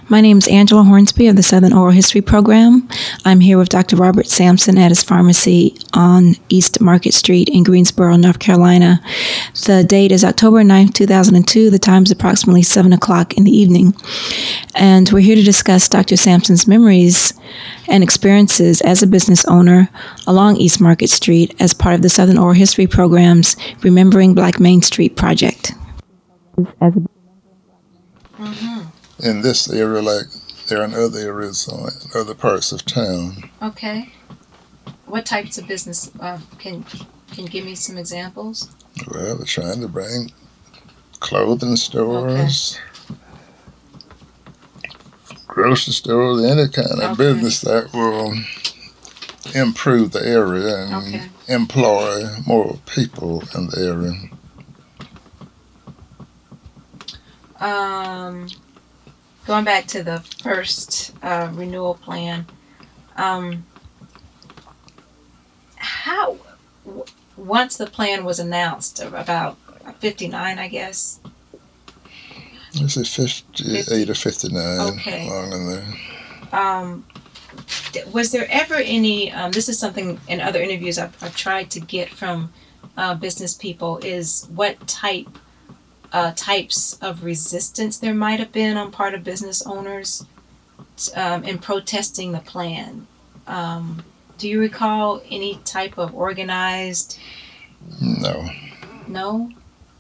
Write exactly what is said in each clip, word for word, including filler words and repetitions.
My name is Angela Hornsby of the Southern Oral History Program. I'm here with Doctor Robert Sampson at his pharmacy on East Market Street in Greensboro, North Carolina. The date is October ninth, two thousand two. The time is approximately seven o'clock in the evening. And we're here to discuss Doctor Sampson's memories and experiences as a business owner along East Market Street as part of the Southern Oral History Program's Remembering Black Main Street project. As a Mm-hmm. In this area, like there are in other areas, in other parts of town. Okay. What types of business uh, can can you give me some examples? Well, they're trying to bring clothing stores, okay. grocery stores, any kind of okay. business that will improve the area and okay. employ more people in the area. Um, going back to the first uh, renewal plan, um, how w- once the plan was announced, about fifty-nine, I guess. Is it fifty-eight or fifty-nine? Okay. Along in there. Um, was there ever any? Um, this is something in other interviews I've, I've tried to get from uh, business people. Is what type. Uh, types of resistance there might have been on part of business owners um, in protesting the plan. Um, do you recall any type of organized? No. No?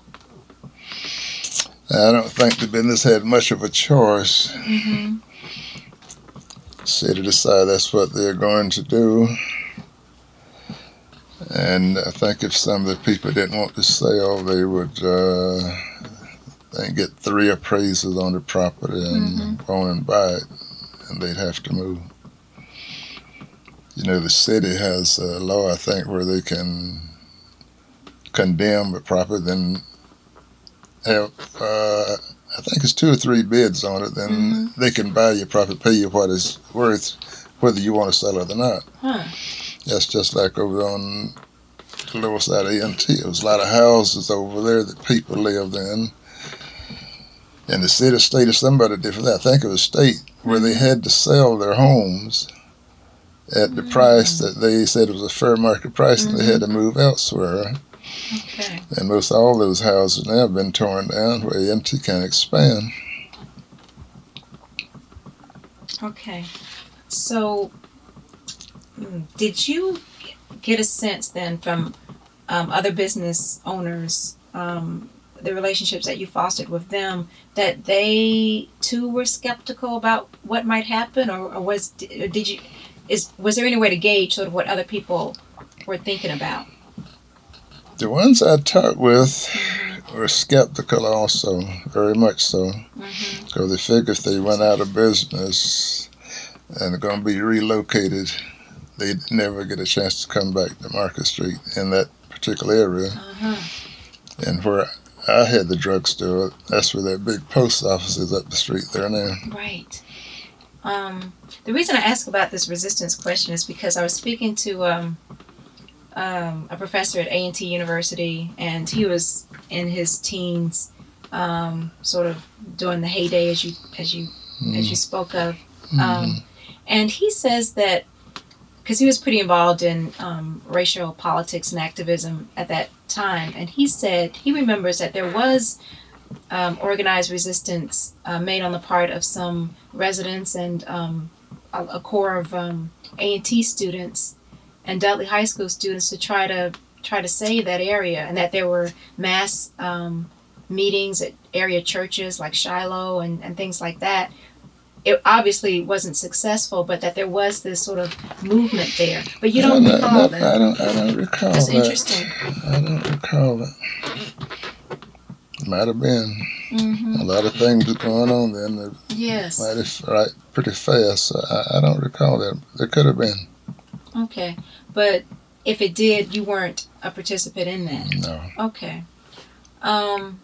I don't think the business had much of a choice. Mm-hmm. City decided that's what they're going to do. And I think if some of the people didn't want to sell, they would uh, they get three appraisals on the property and mm-hmm. own and buy it, and they'd have to move. You know, the city has a law, I think, where they can condemn a property, then have, uh, I think it's two or three bids on it, then mm-hmm. they can buy your property, pay you what it's worth, whether you want to sell it or not. Huh. That's just like over on the lower side of A and T. There was a lot of houses over there that people lived in. And the city, state, or somebody different, I think it was state, where they had to sell their homes at the mm-hmm. price that they said was a fair market price, mm-hmm. and they had to move elsewhere. Okay. And most all those houses now have been torn down where A and T can't expand. Okay. So, did you get a sense then from um, other business owners, um, the relationships that you fostered with them, that they too were skeptical about what might happen, or, or was or did you is was there any way to gauge sort of what other people were thinking about? The ones I talked with mm-hmm. were skeptical also, very much so, mm-hmm. because they figure if they went out of business and they're going to be relocated, they'd never get a chance to come back to Market Street in that particular area. Uh-huh. And where I had the drugstore, that's where that big post office is up the street there now. Right. Um, the reason I ask about this resistance question is because I was speaking to um, um, a professor at A and T University, and he was in his teens, um, sort of during the heyday, as you as you mm. as you spoke of. Um, mm. And he says that, because he was pretty involved in um, racial politics and activism at that time, and he said he remembers that there was um, organized resistance uh, made on the part of some residents and um, a, a core of um, A and T students and Dudley High School students to try to try to save that area, and that there were mass um, meetings at area churches like Shiloh and, and things like that. It obviously wasn't successful, but that there was this sort of movement there. But you don't no, recall no, that. I don't. I don't recall That's that. interesting. I don't recall that. Might have been. Mm-hmm. A lot of things were going on then. That yes. Might have right pretty fast. So I, I don't recall that. There could have been. Okay, but if it did, you weren't a participant in that. No. Okay. Um.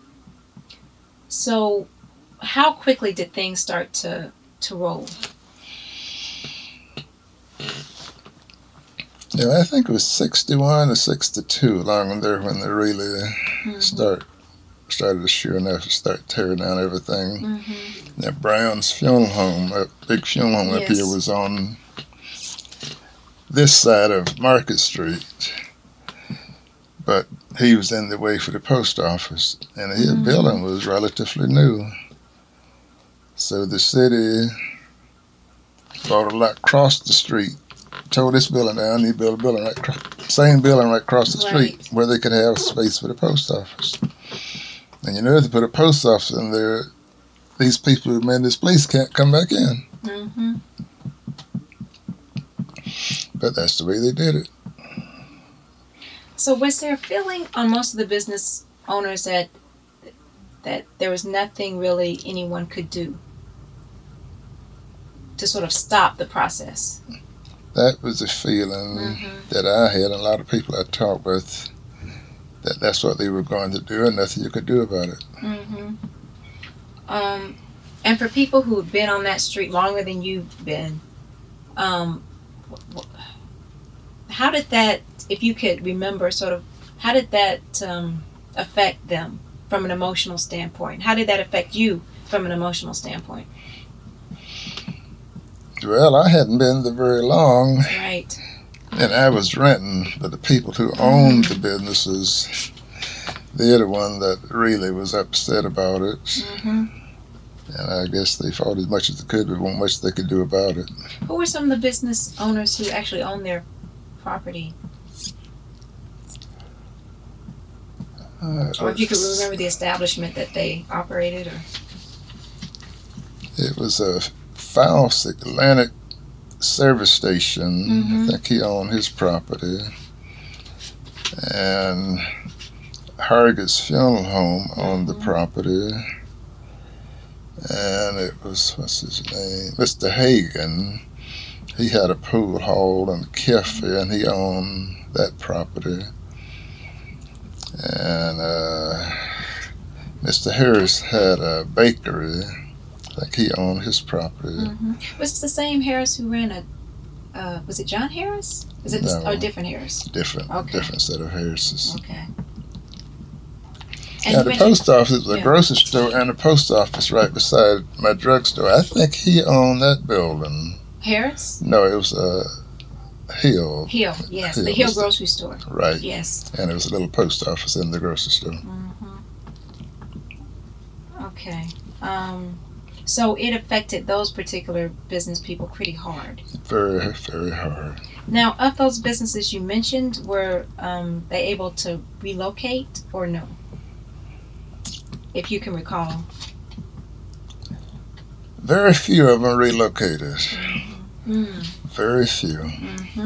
So, how quickly did things start to to roll? Yeah, I think it was sixty-one or sixty-two along there when they really mm-hmm. start started to sure enough start tearing down everything. Mm-hmm. That Brown's funeral home, that big funeral home Yes. up here, was on this side of Market Street. But he was in the way for the post office, and his Mm-hmm. building was relatively new. So the city bought a lot across the street, tore this building down, he built a building right across, same building right across the street, Right. where they could have space for the post office. And you know, if they put a post office in there, these people who made this place can't come back in. Mm-hmm. But that's the way they did it. So was there a feeling on most of the business owners that that there was nothing really anyone could do to sort of stop the process? That was the feeling Mm-hmm. that I had, and a lot of people I talked with, that that's what they were going to do, and nothing you could do about it. Mm-hmm. Um, and for people who've been on that street longer than you've been, um, wh- wh- how did that, if you could remember, sort of, how did that um, affect them from an emotional standpoint? How did that affect you from an emotional standpoint? Well, I hadn't been there very long, Right. and I was renting, but the people who owned the businesses, they're the one that really was upset about it. Mm-hmm. And I guess they fought as much as they could, but wasn't much they could do about it. Who were some of the business owners who actually owned their property? Uh, Or if you could remember the establishment that they operated, or It was a Faust Atlantic service station. Mhm. I think he owned his property. And Hargis Funeral Home owned the Mhm. property. And it was, what's his name? Mister Hagan. He had a pool hall and a cafe, and he owned that property. And uh, Mister Harris had a bakery. I think he owned his property. mm-hmm. Was this the same Harris who ran a? Uh, was it John Harris? Was it this, No. or a different Harris? Different, Okay. different set of Harrises. Okay. Yeah, you the mentioned- post office, the yeah. grocery store, and the post office right beside my drugstore. I think he owned that building. Harris No, it was uh, Hill, Hill. Yes, the Hill Hill was the- grocery store. right? Yes. And there was a little post office in the grocery store. Mm-hmm. Okay. Um, so it affected those particular business people pretty hard. Very, very hard. Now, of those businesses you mentioned, were um, they able to relocate or no? If you can recall. Very few of them relocated. Mm. Very few. Mm-hmm.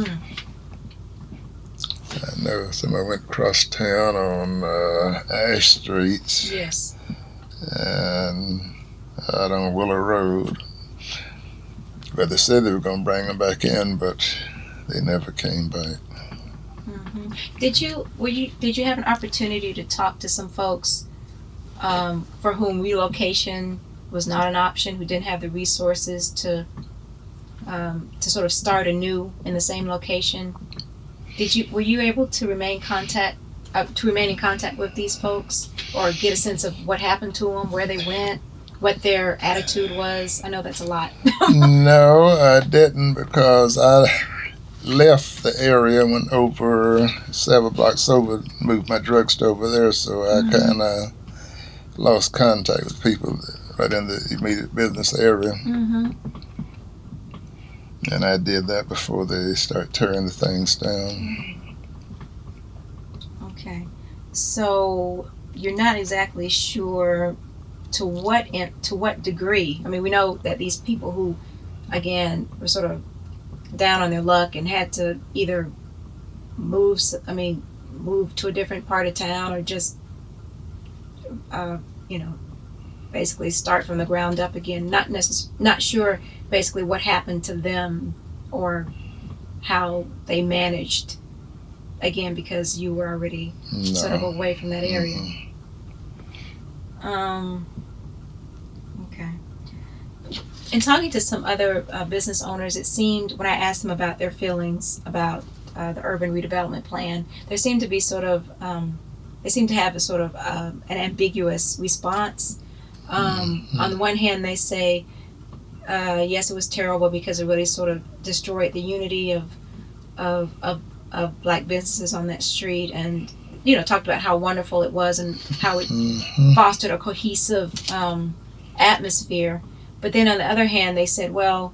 I know somebody went across town on uh, Ash Street Yes. and out on Willow Road. But they said they were going to bring them back in, but they never came back. Mm-hmm. Did you were you did you have an opportunity to talk to some folks um, for whom relocation was not an option, who didn't have the resources to um, to sort of start anew in the same location? Did you were you able to remain contact uh, to remain in contact with these folks, or get a sense of what happened to them, where they went, what their attitude was? I know that's a lot. No, I didn't, because I left the area, went over several blocks over, moved my drugstore over there, so I Mhm. kind of lost contact with people right in the immediate business area. Mm-hmm. And I did that before they start tearing the things down. Okay, so you're not exactly sure to what in, to what degree. I mean, we know that these people who, again, were sort of down on their luck and had to either move. s- I mean, move to a different part of town, or just, uh, you know, basically start from the ground up again. Not necess- Not sure basically what happened to them, or how they managed. Again, because you were already No. sort of away from that area. Mhm. Um, okay. In talking to some other uh, business owners, it seemed, when I asked them about their feelings about uh, the urban redevelopment plan, there seemed to be sort of, um, they seem to have a sort of um, an ambiguous response. Um, Mm-hmm. On the one hand, they say, uh, yes, it was terrible because it really sort of destroyed the unity of, of, of, of black businesses on that street, and, you know, talked about how wonderful it was and how it Mm-hmm. fostered a cohesive um, atmosphere. But then on the other hand, they said, well,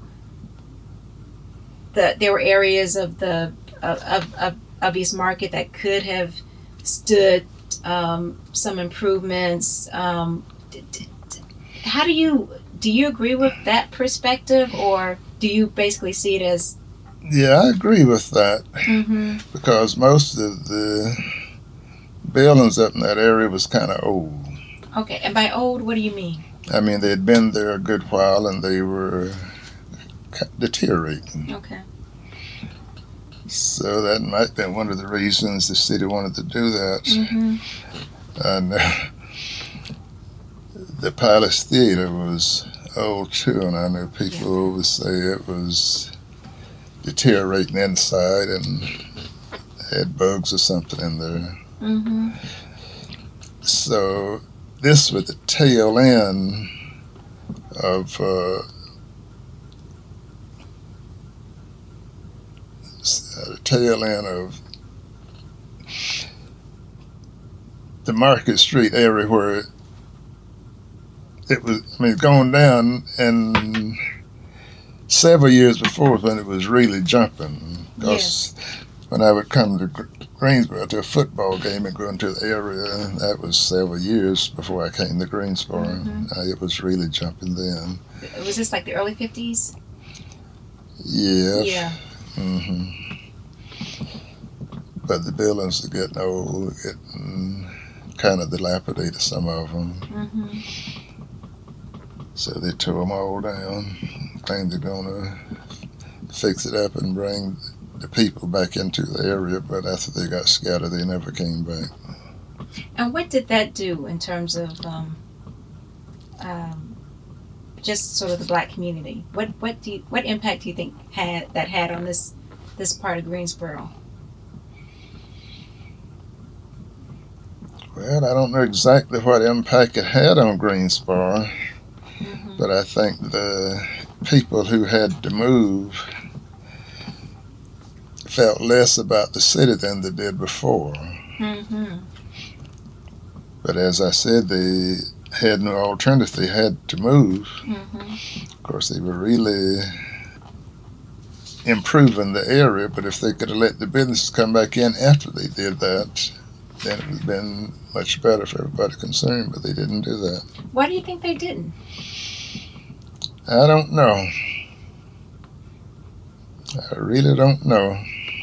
the, there were areas of the of, of, of, of East Market that could have stood um, some improvements. Um, d- d- d- how do you do you agree with that perspective, or do you basically see it as? Yeah, I agree with that Mm-hmm. because most of the buildings up in that area was kind of old. Okay, and by old, what do you mean? I mean, they'd been there a good while and they were deteriorating. Okay. So that might have been one of the reasons the city wanted to do that. Mm-hmm. And uh, the Palace Theater was old too, and I know people would say it was deteriorating inside and had bugs or something in there. Mm-hmm. So this was the tail end of uh, the tail end of the Market Street area where it, it was, I mean, going down, and several years before when it was really jumping. Because when I would come to Gr- Greensboro to a football game and go into the area, that was several years before I came to Greensboro. Mhm. Uh, it was really jumping then. Was this like the early fifties? Yeah. Yeah. hmm But the buildings are getting old, getting kind of dilapidated, some of them. Mm-hmm. So they tore them all down. Claimed they're going to fix it up and bring the people back into the area, but after they got scattered, they never came back. And what did that do in terms of um, um, just sort of the black community? What what do you, what impact do you think had that had on this this part of Greensboro? Well, I don't know exactly what impact it had on Greensboro, Mm-hmm. but I think the people who had to move felt less about the city than they did before. Mm-hmm. But as I said, they had no alternative. They had to move. Mm-hmm. Of course, they were really improving the area, but if they could have let the businesses come back in after they did that, then it would have been much better for everybody concerned, but they didn't do that. Why do you think they didn't? I don't know. I really don't know.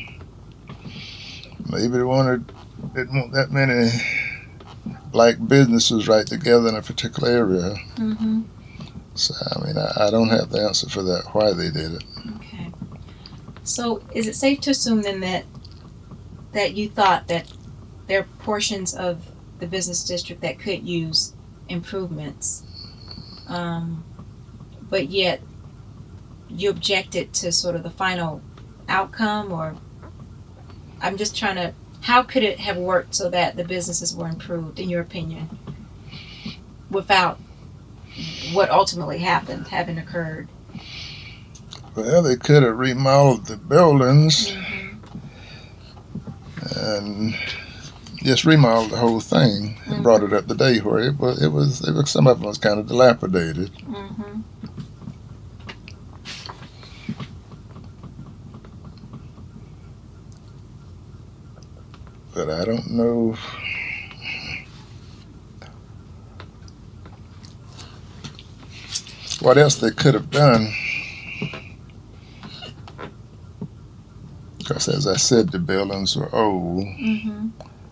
Maybe they wanted, didn't want that many black businesses right together in a particular area. Mm-hmm. So, I mean, I, I don't have the answer for that, why they did it. Okay. So is it safe to assume then that that you thought that there are portions of the business district that could use improvements, um, but yet you objected to sort of the final outcome? Or I'm just trying to, how could it have worked so that the businesses were improved, in your opinion, without what ultimately happened having occurred? Well, they could have remodeled the buildings Mm-hmm. and just remodeled the whole thing and Mhm. brought it up to date where it was. It was. It was some of them was kind of dilapidated. Mm-hmm. But I don't know. What else they could have done? Because as I said, the buildings were old Mm-hmm.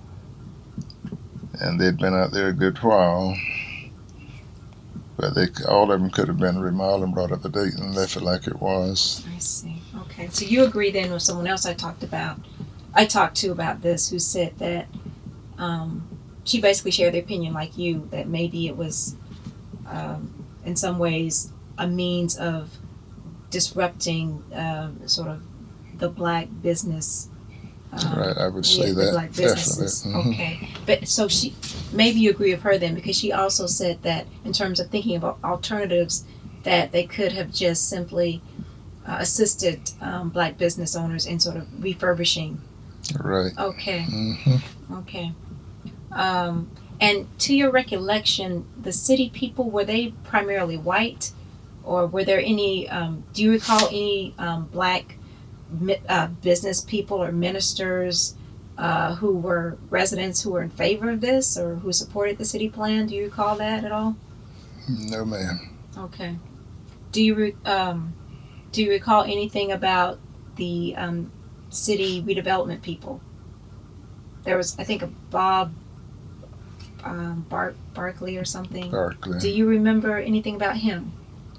and they'd been out there a good while. But they, all of them could have been remodeled and brought up to date and left it like it was. I see. Okay. So you agree then with someone else I talked about, I talked to about this, who said that um, she basically shared the opinion like you, that maybe it was um, in some ways a means of disrupting um, sort of the black business Um, right, I would yeah, say the that, black businesses. definitely. Mhm. Okay, but so she, maybe you agree with her then, because she also said that in terms of thinking about alternatives, that they could have just simply uh, assisted um, black business owners in sort of refurbishing. Right. Okay, hmm okay. Um, and to your recollection, the city people, were they primarily white, or were there any? Um, do you recall any um, black mi- uh, business people or ministers uh, who were residents who were in favor of this or who supported the city plan? Do you recall that at all? No, ma'am. Okay. Do you re- um, do you recall anything about the um, city redevelopment people? There was, I think, a Bob um, Bar- Barkley or something. Barkley. Do you remember anything about him?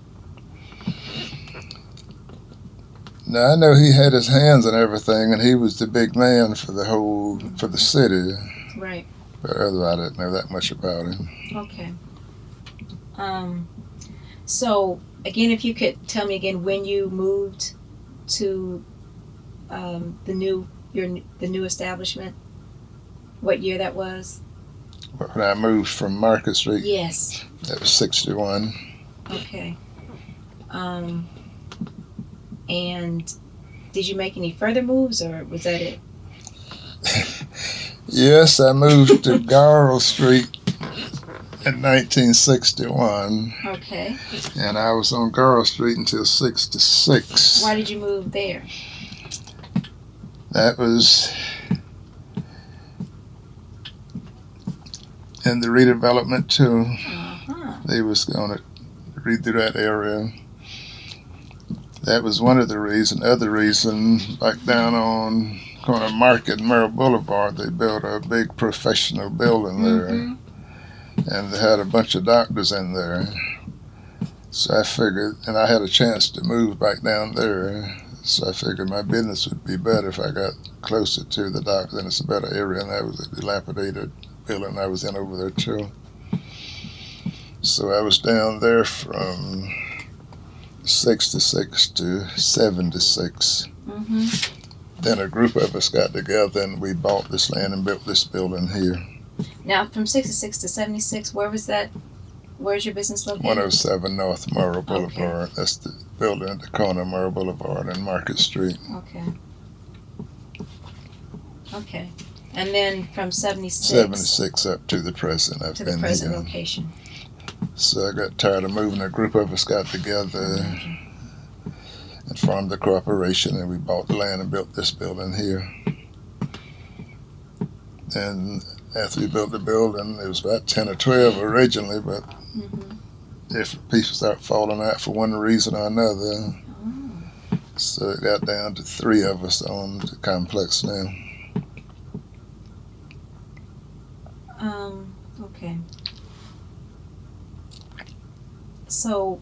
Now, I know he had his hands on everything, and he was the big man for the whole, for the city. Right. But otherwise, I didn't know that much about him. Okay. Um, so, again, if you could tell me again when you moved to um, the new your the new establishment, what year that was? When I moved from Market Street, Yes. that was sixty-one. Okay. Um, and did you make any further moves, or was that it? Yes, I moved to Garrell Street in nineteen sixty-one, Okay. and I was on Garrell Street until sixty-six. Why did you move there? That was in the redevelopment too. Uh-huh. They was going to redo that area. That was one of the reasons. Other reason, back down on corner Market and Merrill Boulevard, they built a big professional building there, Mm-hmm. and they had a bunch of doctors in there. So I figured, and I had a chance to move back down there. So I figured my business would be better if I got closer to the doctor, and it's a better area, and that was a dilapidated building I was in over there too. So I was down there from sixty-six to seventy-six. Mm-hmm. Then a group of us got together and we bought this land and built this building here. Now, from sixty-six to seventy-six, where was that? Where's your business located? one oh seven North Merrill Okay. Boulevard. That's the building at the corner of Merrill Boulevard and Market Street. Okay. Okay. And then from seventy-six, seventy-six up to the present. I've to the been present here. location. So I got tired of moving. A group of us got together and formed a corporation, and we bought the land and built this building here. And after we built the building, it was about ten or twelve originally, but Mm-hmm. different people started falling out for one reason or another. Oh. So it got down to three of us on the complex now. Um, okay. So,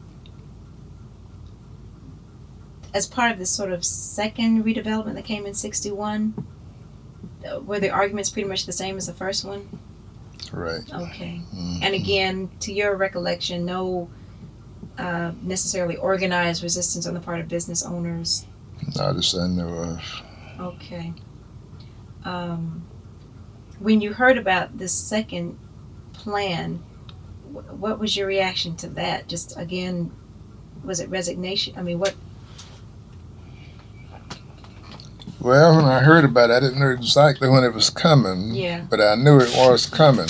as part of this sort of second redevelopment that came in sixty-one, uh, were the arguments pretty much the same as the first one? Right. Okay. Mhm. And again, to your recollection, no uh, necessarily organized resistance on the part of business owners. Not as I know of. Okay. Um, when you heard about this second plan, wh- what was your reaction to that? Just again, was it resignation? I mean, what? Well, when I heard about it, I didn't know exactly when it was coming, Yeah. but I knew it was coming.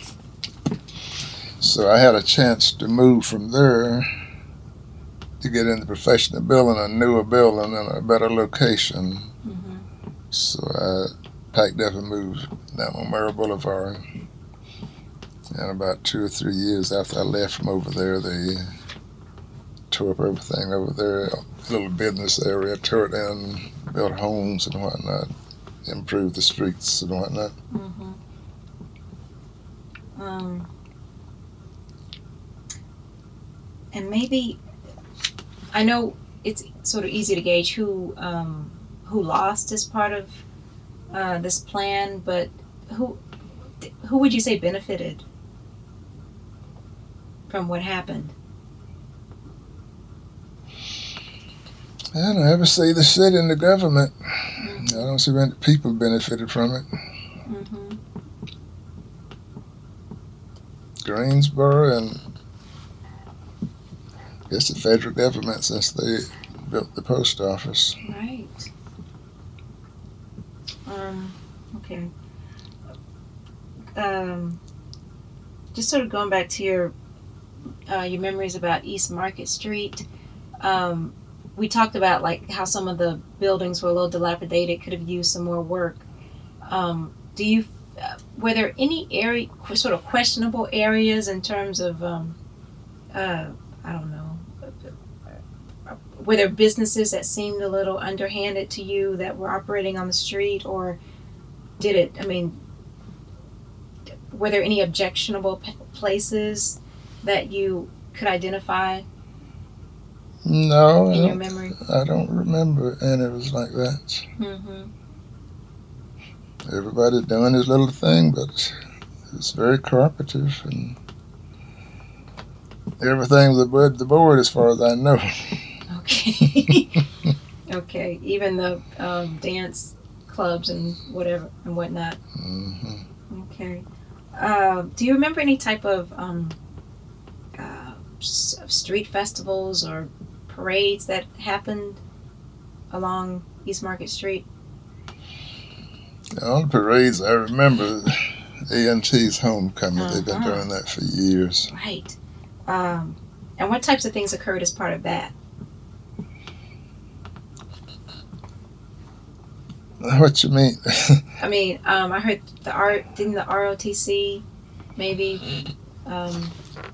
So I had a chance to move from there to get in the professional building, a newer building and a better location. Mm-hmm. So I packed up and moved down on Merrill Boulevard. And about two or three years after I left from over there, they tore up everything over there, a little business area, tore it down, built homes and whatnot, improved the streets and whatnot. Mm-hmm. Um, and maybe, I know it's sort of easy to gauge who um, who lost as part of uh, this plan, but who who would you say benefited from what happened? I don't ever see the city and the government. Mm-hmm. I don't see many people benefited from it. Mm-hmm. Greensboro and I guess the federal government, since they built the post office. Right. Um, okay. Um, just sort of going back to your uh, your memories about East Market Street. Um, we talked about like how some of the buildings were a little dilapidated, could have used some more work. Um, do you uh, were there any area sort of questionable areas in terms of um, uh, I don't know, were there businesses that seemed a little underhanded to you that were operating on the street, or did it, I mean, were there any objectionable p- places that you could identify No, I in your don't, memory? I don't remember any of it like that. Mm-hmm. Everybody doing his little thing, but it's very cooperative and everything was above the board as far as I know. Okay. Okay. Even the um, dance clubs and whatever and whatnot. Mm-hmm. Okay. Uh, do you remember any type of um, uh, s- street festivals or parades that happened along East Market Street? The only parades I remember, A and T's homecoming. They've been Uh-huh. doing that for years. Right. Um, and what types of things occurred as part of that? What you mean? I mean, um, I heard the R didn't the R O T C maybe um,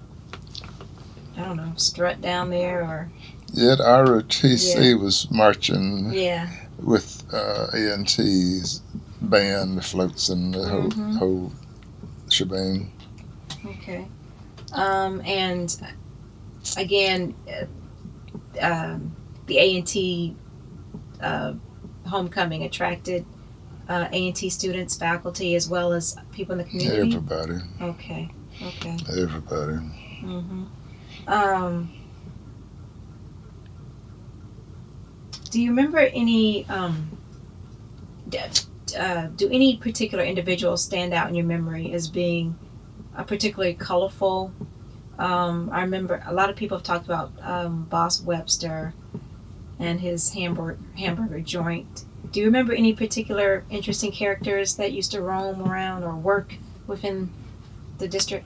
I don't know, strut down there or Yeah, the R O T C Yeah. was marching yeah. with uh, A and T's band, the floats, and the whole, Mhm. whole shebang. Okay. Um, and again, uh, um, the A and T uh, homecoming attracted uh, A and T students, faculty, as well as people in the community. Everybody, Okay. Okay. everybody. Mm-hmm. Um, do you remember any? Um, d- uh, do any particular individuals stand out in your memory as being uh, particularly colorful? Um, I remember a lot of people have talked about um, Boss Webster and his hamburger hamburger joint. Do you remember any particular interesting characters that used to roam around or work within the district?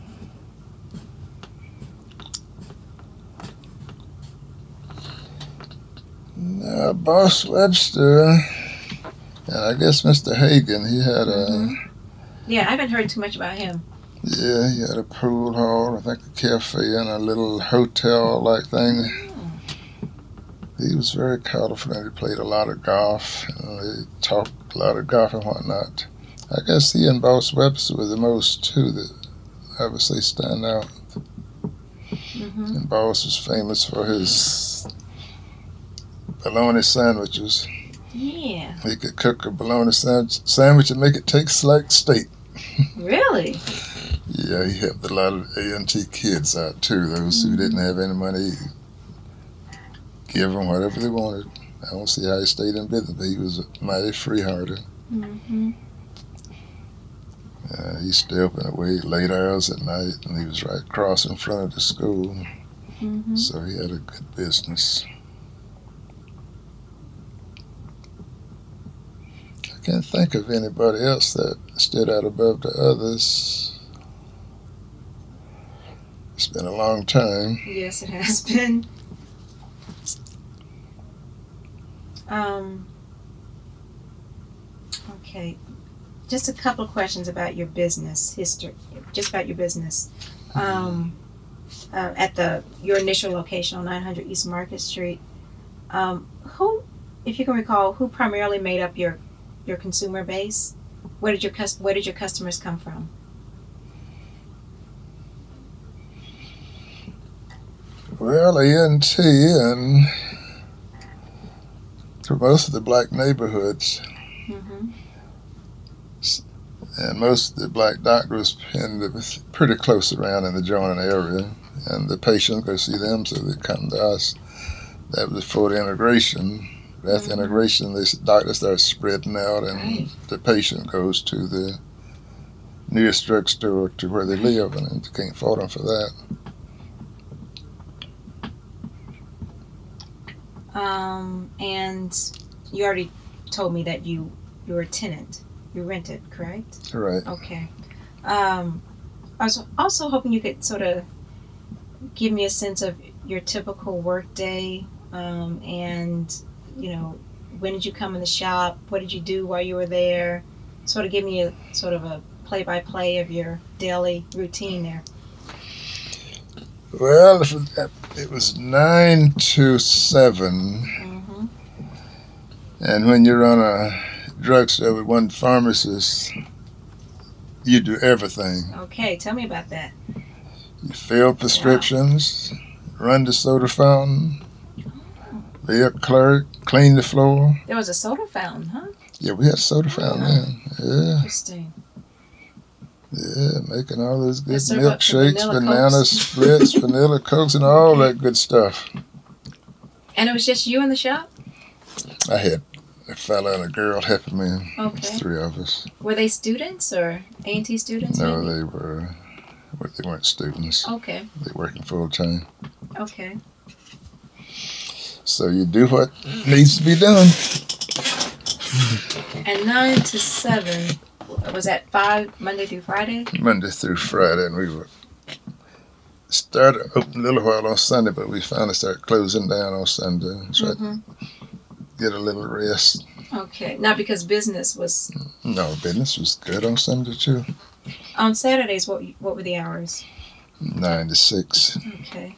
Uh, Boss Webster, and I guess Mister Hagan, he had a, Mhm. Yeah, I haven't heard too much about him. yeah, he had a pool hall, I think a cafe and a little hotel-like thing. He was very colorful and he played a lot of golf. You know, he talked a lot of golf and whatnot. I guess he and Boss Webster were the most two that I would say stand out. Mm-hmm. And Boss was famous for his bologna sandwiches. Yeah. He could cook a bologna sandwich, sandwich and make it taste like steak. Really? Yeah, he helped a lot of A and T kids out too. Those who didn't have any money, give them whatever they wanted. I don't see how he stayed in business, but he was mighty free-hearted. Mm-hmm. Uh, he stayed open away late hours at night, and he was right across in front of the school, Mm-hmm. so he had a good business. I can't think of anybody else that stood out above the others. It's been a long time. Yes, it has been. Um, okay. Just a couple of questions about your business history, just about your business. Um, uh, at the your initial location on nine hundred East Market Street, um, who, if you can recall, who primarily made up your your consumer base? Where did your cus- Where did your customers come from? Well, A and T and for most of the black neighborhoods, Mm-hmm. and most of the black doctors tend to be pretty close around in the adjoining area, and the patients go see them, so they come to us. That was before the integration. After Mhm. integration, the doctor starts spreading out, and Right. the patient goes to the nearest drugstore to where they live, and you can't fault them for that. Um, and you already told me that you you were a tenant. You rented, correct? Right. Okay. Um, I was also hoping you could sort of give me a sense of your typical work day, um, and you know, when did you come in the shop? What did you do while you were there? Sort of give me a sort of a play-by-play of your daily routine there. Well, if it, it was nine to seven, Mm-hmm. and when you run a drugstore with one pharmacist, you do everything. Okay, tell me about that. You fill prescriptions, run the soda fountain, be a clerk, clean the floor. There was a soda fountain, huh? Yeah, we had a soda fountain then. Yeah, Interesting. yeah, making all those They good serve up some milkshakes, vanilla banana Cokes. splits, vanilla cokes, and all that good stuff. And it was just you in the shop? I had a fella and a girl helping me. Okay. Three of us. Were they students or A and T students? No, maybe? they were. Well, they weren't students. Okay. They working full time. Okay. So you do what needs to be done. And nine to seven, was that five Monday through Friday? Monday through Friday, and we would start open a little while on Sunday, but we finally started closing down on Sunday. Try Mm-hmm. to get a little rest. Okay. Not because business was No, business was good on Sunday too. on Saturdays. What what were the hours? Nine to six. Okay.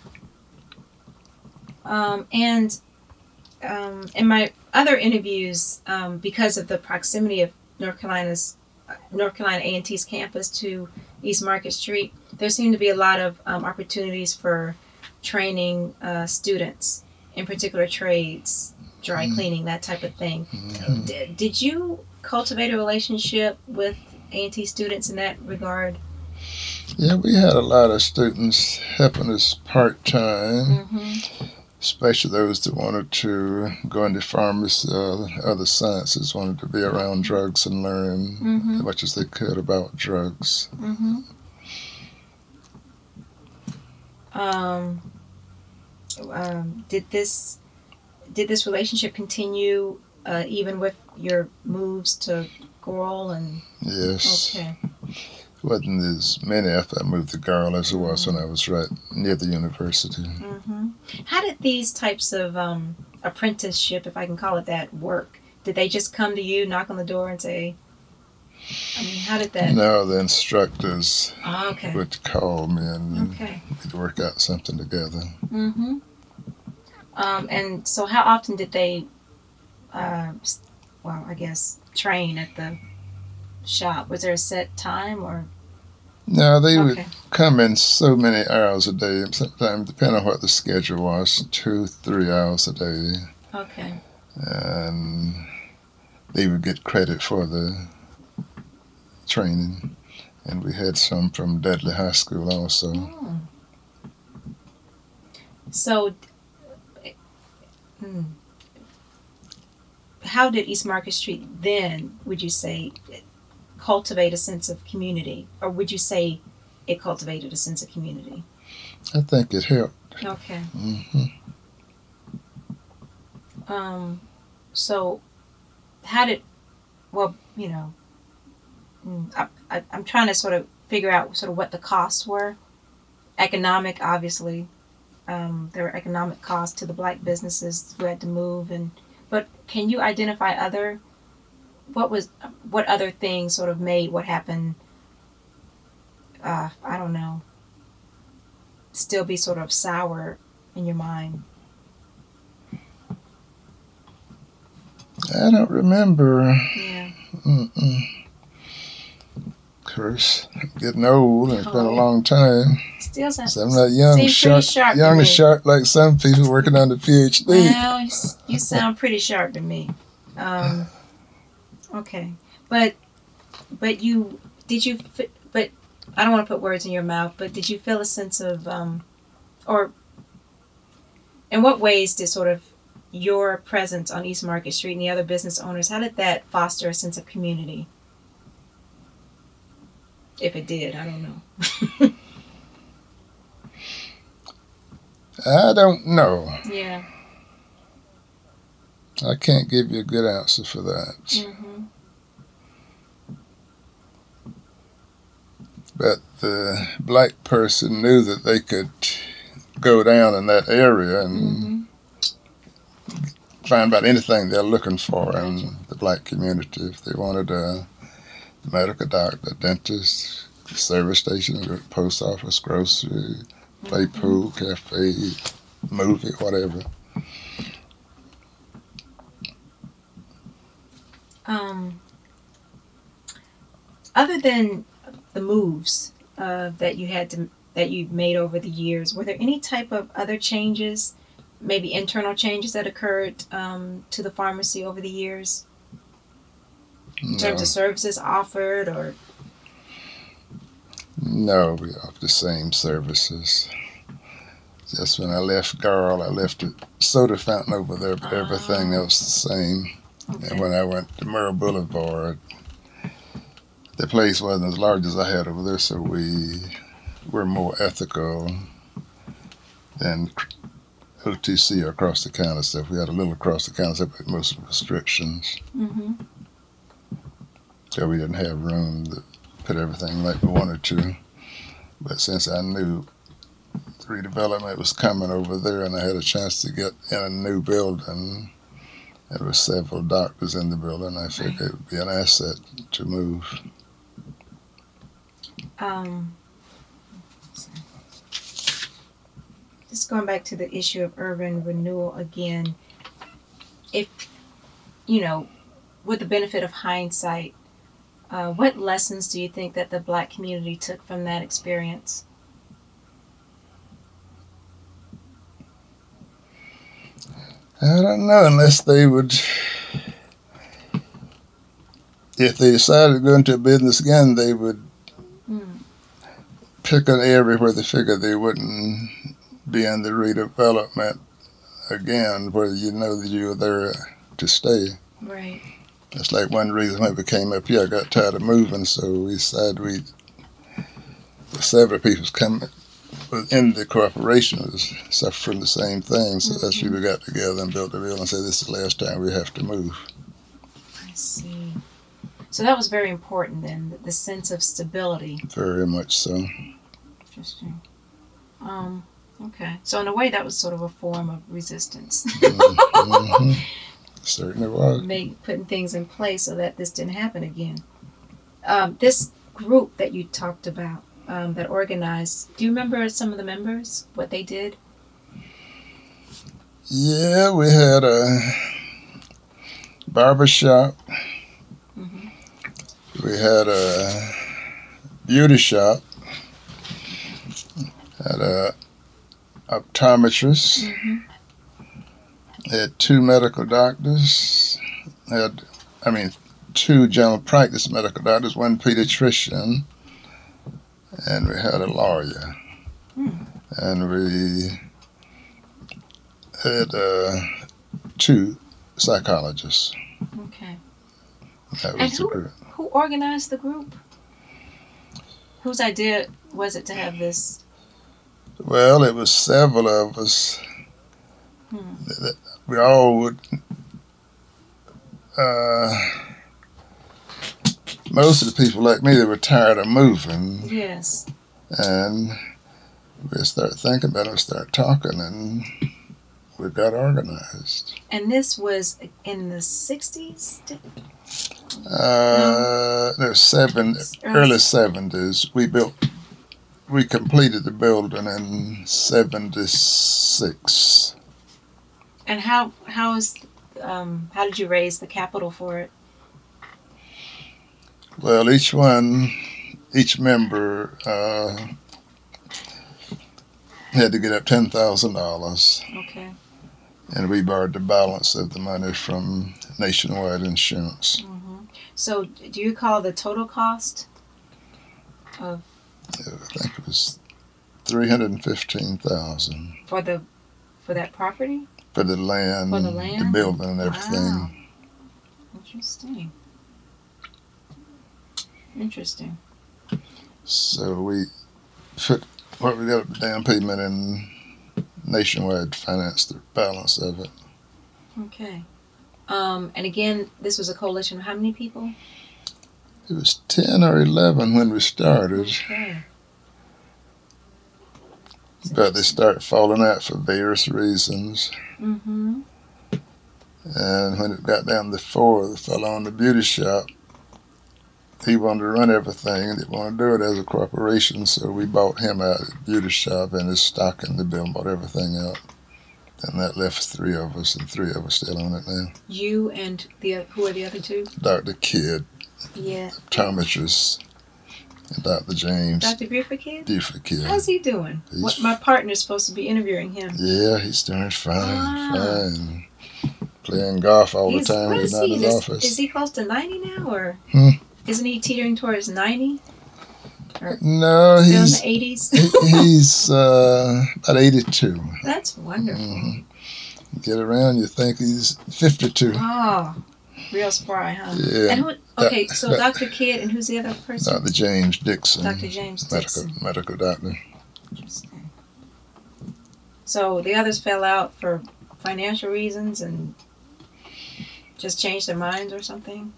Um, and um, in my other interviews, um, because of the proximity of North Carolina's North Carolina A and T's campus to East Market Street, there seem to be a lot of um, opportunities for training uh, students in particular trades, dry cleaning, that type of thing. Mhm. Did, did you cultivate a relationship with A and T students in that regard? Yeah, we had a lot of students helping us part time, Mm-hmm. especially those that wanted to go into pharmacy, uh, other sciences, wanted to be around drugs and learn Mm-hmm. as much as they could about drugs. Mm-hmm. Um, um, did this did this relationship continue uh, even with your moves to Goral and Yes. okay? Wasn't as many after I moved to Garland as it was when I was right near the university. Mm-hmm. How did these types of um, apprenticeship, if I can call it that, work? Did they just come to you, knock on the door, and say? I mean, how did that? No, the instructors Oh, okay. would call me and Okay. we'd work out something together. Mm-hmm. Um, and so, how often did they? Uh, s- well, I guess train at the shop. Was there a set time or? No, they would Okay. come in so many hours a day, sometimes depending on what the schedule was, two, three hours a day. Okay. And they would get credit for the training. And we had some from Dudley High School also. Oh. So, hmm. How did East Market Street then, would you say, cultivate a sense of community? Or would you say it cultivated a sense of community? I think it helped. Okay. hmm Um, so, how did, well, you know, mm, I, I, I'm trying to sort of figure out sort of what the costs were. Economic, obviously. Um, there were economic costs to the black businesses who had to move, and but can you identify other, what was, what other things sort of made what happened, uh, I don't know, still be sort of sour in your mind? I don't remember. Yeah. Mm-mm. Of course, I'm getting old and it's been a Oh. long time. Still sounds. So I'm not young, Seem sharp, pretty sharp to young me. and sharp like some people working on the PhD. Well, you, s- you sound pretty sharp to me. Um, okay, but but you did you fi- but I don't want to put words in your mouth. But did you feel a sense of um, or in what ways did sort of your presence on East Market Street and the other business owners, how did that foster a sense of community? If it did, I don't know. I don't know. Yeah. I can't give you a good answer for that. Mm-hmm. But the black person knew that they could go down in that area and mm-hmm. find out anything they're looking for in the black community. If they wanted a medical doctor, a dentist, service station, post office, grocery, play mm-hmm. pool, cafe, movie, whatever. Um, other than the moves uh, that you had to that you've made over the years, were there any type of other changes, maybe internal changes that occurred um, to the pharmacy over the years, in no. terms of services offered, or? No, we offer the same services. Just when I left Garl, I left a soda fountain over there, but uh, everything else the same. Okay. And when I went to Murrah Boulevard, the place wasn't as large as I had over there, so we were more ethical than O T C or across the counter stuff. We had a little across the counter stuff, but most of the restrictions. Mm-hmm. So we didn't have room to put everything like we wanted to. But since I knew the redevelopment was coming over there and I had a chance to get in a new building, there were several doctors in the building, I figured it would be an asset to move. Um, just going back to the issue of urban renewal again, if, you know, with the benefit of hindsight, uh, what lessons do you think that the black community took from that experience? I don't know, unless they would, if they decided to go into business again, they would hmm. pick an area where they figured they wouldn't be in the redevelopment again, where you know that you were there to stay. Right. That's like one reason why we came up here. I got tired of moving, so we decided we, several people coming within the corporation was suffering the same thing, so mm-hmm. that's why we got together and built a bill and said this is the last time we have to move. I see. So that was very important then, the sense of stability. Very much so. Interesting. Um, okay. So in a way that was sort of a form of resistance. mm-hmm. Certainly was. Make, putting things in place so that this didn't happen again. Um, this group that you talked about, Um, that organized. Do you remember some of the members, what they did? Yeah, we had a barber shop. Mm-hmm. We had a beauty shop. Had a optometrist. Mm-hmm. Had two medical doctors. Had, I mean, two general practice medical doctors, one pediatrician. And we had a lawyer, hmm. and we had uh, two psychologists. Okay. That was and who, the group. Who organized the group? Whose idea was it to have this? Well, it was several of us. Hmm. We all would... Uh, most of the people like me, they were tired of moving. Yes. And we started thinking about it, we started talking, and we got organized. And this was in the sixties? Uh, no, seven, early seventies. We built, we completed the building in seventy-six. And how how is um how did you raise the capital for it? Well, each one, each member uh, had to get up ten thousand dollars. Okay. And we borrowed the balance of the money from Nationwide Insurance. Mm-hmm. So, do you recall the total cost of? Yeah, I think it was three hundred and fifteen thousand. For the, for that property. for the land, For the land? the building and everything. Wow. Interesting. Interesting. So we put what we got up down payment in Nationwide to finance the balance of it. Okay. Um, and again, this was a coalition of how many people? It was ten or eleven when we started, Okay. but they started falling out for various reasons. Mm-hmm. And when it got down to four, the fellow on the beauty shop, he wanted to run everything and didn't want to do it as a corporation, so we bought him out at the beauty shop and his stock in the building, bought everything out. And that left three of us, and three of us still on it now. You and the who are the other two? Doctor Kidd, Yeah. optometrist, and Doctor James, Doctor Buford Kid? Buford Kidd. How's he doing? He's- What, my partner's supposed to be interviewing him. Yeah, he's doing fine, Ah. fine. Playing golf all He's, the time what when is he's not in he? his Is, office. is he close to ninety now, or Hmm? isn't he teetering towards ninety? No, Still in he's the eighties? he- he's uh, about eighty-two. That's wonderful. Mhm. Get around, you think he's fifty-two. Oh, real spry, huh? Yeah. And who, okay, That- so that- Doctor Kidd, and who's the other person? Doctor James Dixon, Doctor James medical Dixon. medical doctor. Interesting. So the others fell out for financial reasons and just changed their minds or something?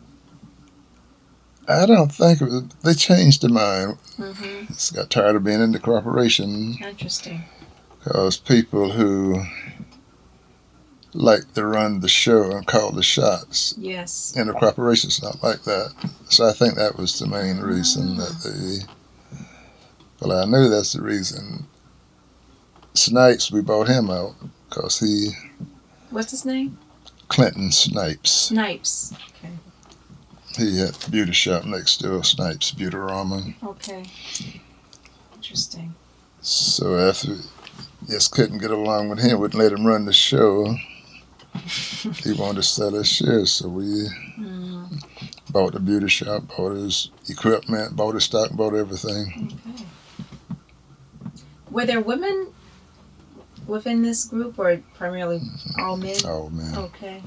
I don't think it was, they changed their mind. Mm-hmm. It's got tired of being in the corporation Interesting. because people who like to run the show and call the shots Yes. in the corporation's not like that. So I think that was the main reason that they. Well, I knew that's the reason. Snipes, we bought him out because he, What's his name? Clinton Snipes, Snipes. Okay. he had the beauty shop next door, Snipes Beautyrama. Okay. Interesting. So after just couldn't get along with him, wouldn't let him run the show. He wanted to sell his shares, so we Mm, bought the beauty shop, bought his equipment, bought his stock, bought everything. okay. Were there women within this group, or primarily all men? Oh man. Okay.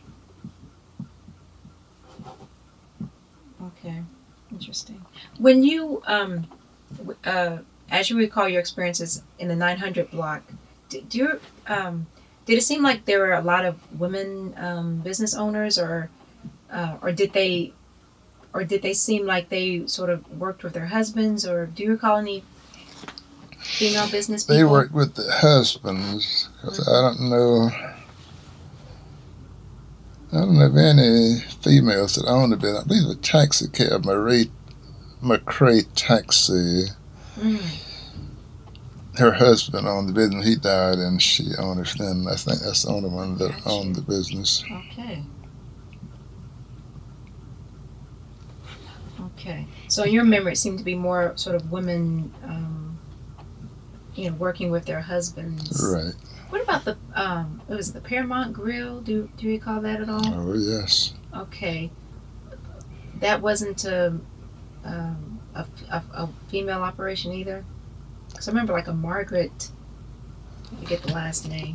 Okay. Interesting. When you, um, w- uh, as you recall your experiences in the nine hundred block, did, do you, um, did it seem like there were a lot of women um, business owners, or, uh, or did they, or did they seem like they sort of worked with their husbands, or do you recall any female business people? They worked with the husbands, because I don't know, I don't know of any females that owned a business. I believe a taxi cab, Marie McCrae Taxi. Mm, Her husband owned the business. He died, and she owned it. Then I think that's the only one that Gotcha. owned the business. okay. Okay. So in your memory, it seemed to be more sort of women, um, you know, working with their husbands. Right. What about the, um, what was it, the Paramount Grill? Do do you recall that at all? Oh yes. Okay. That wasn't a, um, a, a, a female operation either? Because I remember like a Margaret, I forget the last name.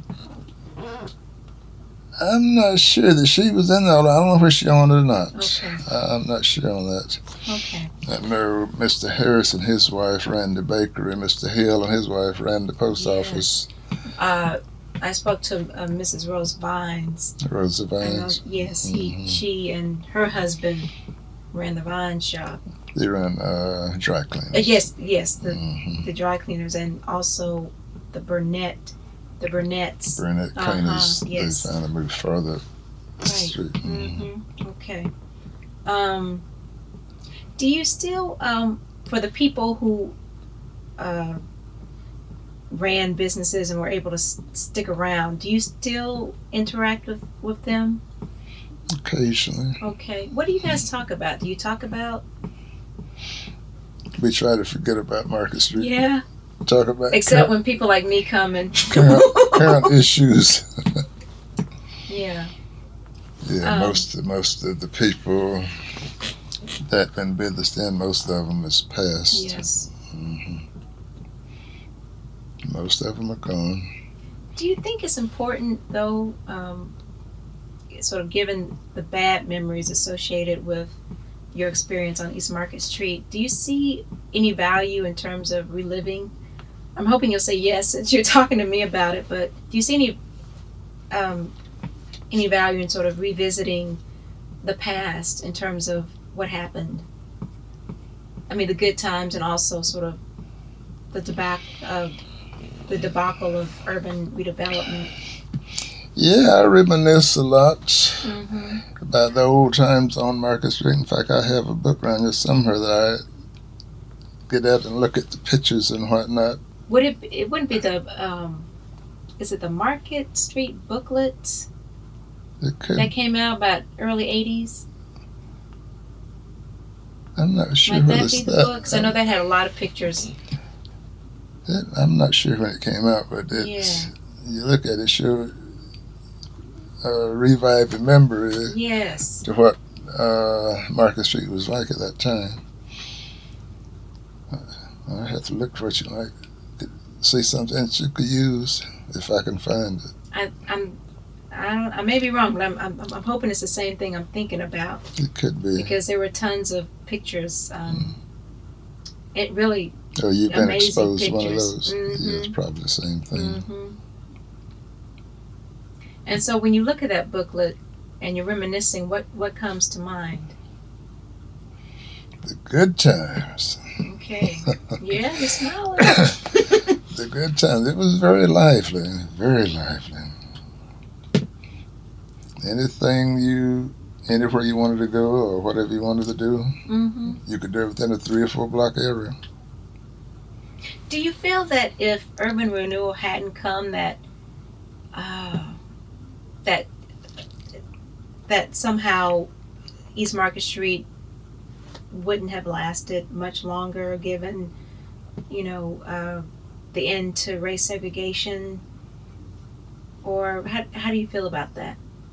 I'm not sure that she was in there. I don't know where she owned it or not. Okay. I'm not sure on that. Okay. I know Mister Harris and his wife ran the bakery. Mister Hill and his wife ran the post Yeah. office. Uh, I spoke to uh, Missus Rose Vines. Rosa I know, Vines. yes, he, Mhm. she, and her husband ran the Vine shop. They ran uh, dry cleaning. Uh, yes, yes, the Mhm. the dry cleaners, and also the Burnett, the Burnett's. Burnett Uh-huh, Cleaners. yes. They finally moved further up the Right. street. Mhm. hmm Okay. Um, do you still, um, for the people who uh, ran businesses and were able to s- stick around, do you still interact with, with them? Occasionally. Okay. What do you guys talk about? Do you talk about? We try to forget about Market Street. Yeah. Talk about Except current, when people like me come and. current, current issues. Yeah. Yeah, Um, most of, most of the people that been business then, most of them is passed. Yes. hmm Most of them are gone. Do you think it's important, though, um, sort of given the bad memories associated with your experience on East Market Street, do you see any value in terms of reliving? I'm hoping you'll say yes since you're talking to me about it, but do you see any um, any value in sort of revisiting the past in terms of what happened? I mean, the good times and also sort of the debacle, uh, the debacle of urban redevelopment. Yeah, I reminisce a lot Mm-hmm. about the old times on Market Street. In fact, I have a book around here somewhere that I get out and look at the pictures and whatnot. Would it? It wouldn't be the. Um, is it the Market Street booklet It could, that came out about early eighties? I'm not sure Might whether that it's be the that. book? 'Cause I know that had a lot of pictures. It, I'm not sure when it came out, but it's, Yeah. you look at it, sure, uh, revived memory Yes. to what uh, Market Street was like at that time. I have to look for it, you like, see something that you could use if I can find it. I, I'm. I, don't, I may be wrong, but I'm, I'm. I'm hoping it's the same thing I'm thinking about It could be. because there were tons of pictures. Um, it really. Oh, you've been amazing exposed to one of pictures. those. Mhm. Yeah, it's probably the same thing. hmm And so when you look at that booklet and you're reminiscing, what what comes to mind? The good times. Okay. Yeah, you're smiling. The good times. It was very lively, very lively. Anything you, anywhere you wanted to go or whatever you wanted to do, hmm you could do it within a three or four block area. Do you feel that if urban renewal hadn't come, that uh, that that somehow East Market Street wouldn't have lasted much longer, given you know uh, the end to race segregation? Or how how do you feel about that?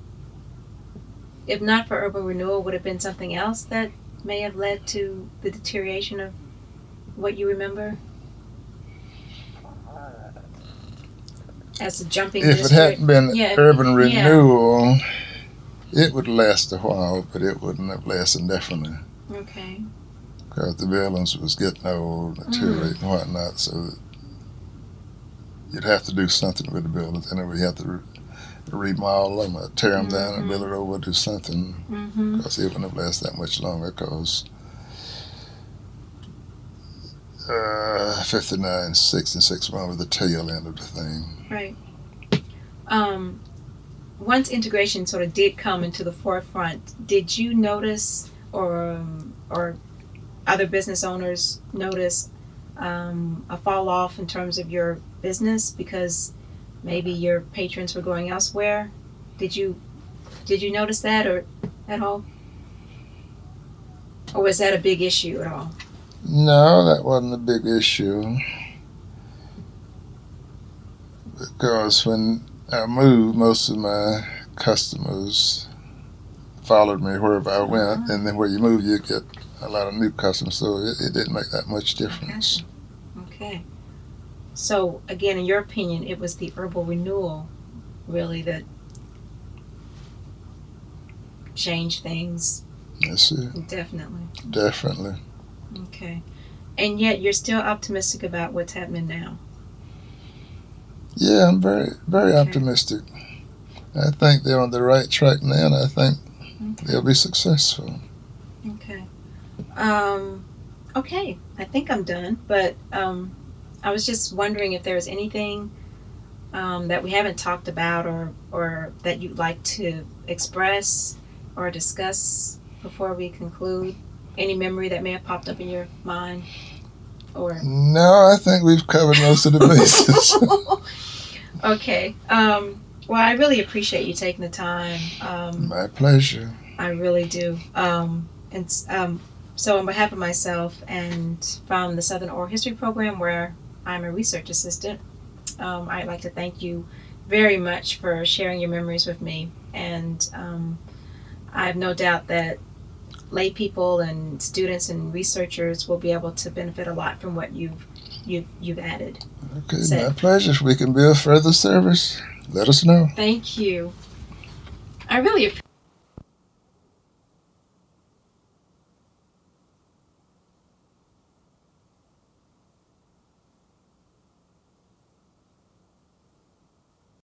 If not for urban renewal, would it have been something else that may have led to the deterioration of what you remember? As a jumping If it district. hadn't been Yeah, urban yeah. renewal, it would last a while, but it wouldn't have lasted indefinitely. Okay. Because the buildings was getting old, deteriorating and whatnot, so you'd have to do something with the buildings. Anyway, you have to re- remodel them, or tear them down and Mhm. build it over, do something, Mm-hmm. because it wouldn't have lasted that much longer, because uh, fifty-nine, sixty-six one was the tail end of the thing. Right. Um, once integration sort of did come into the forefront, did you notice, or um, or other business owners notice um, a fall off in terms of your business because maybe your patrons were going elsewhere? Did you did you notice that or at all? Or was that a big issue at all? No, that wasn't a big issue. Because when I moved, most of my customers followed me wherever I went, Uh-huh. and then where you move, you get a lot of new customers, so it, it didn't make that much difference. Okay. So again, in your opinion, it was the urban renewal really that changed things. That's it, Definitely. definitely. Okay. And yet you're still optimistic about what's happening now. Yeah, I'm very, very Okay. optimistic. I think they're on the right track now, and I think Okay. they'll be successful. Okay. Um, okay. I think I'm done, but um, I was just wondering if there was anything um, that we haven't talked about or, or that you'd like to express or discuss before we conclude. Any memory that may have popped up in your mind? Or No, I think we've covered most of the bases. Okay. Um, well, I really appreciate you taking the time. Um, My pleasure. I really do. Um, and um, so, on behalf of myself and from the Southern Oral History Program, where I'm a research assistant, um, I'd like to thank you very much for sharing your memories with me. And um, I have no doubt that lay people and students and researchers will be able to benefit a lot from what you've you you've added. Okay, So- my pleasure. If we can be of further service, let us know. Thank you. I really appreciate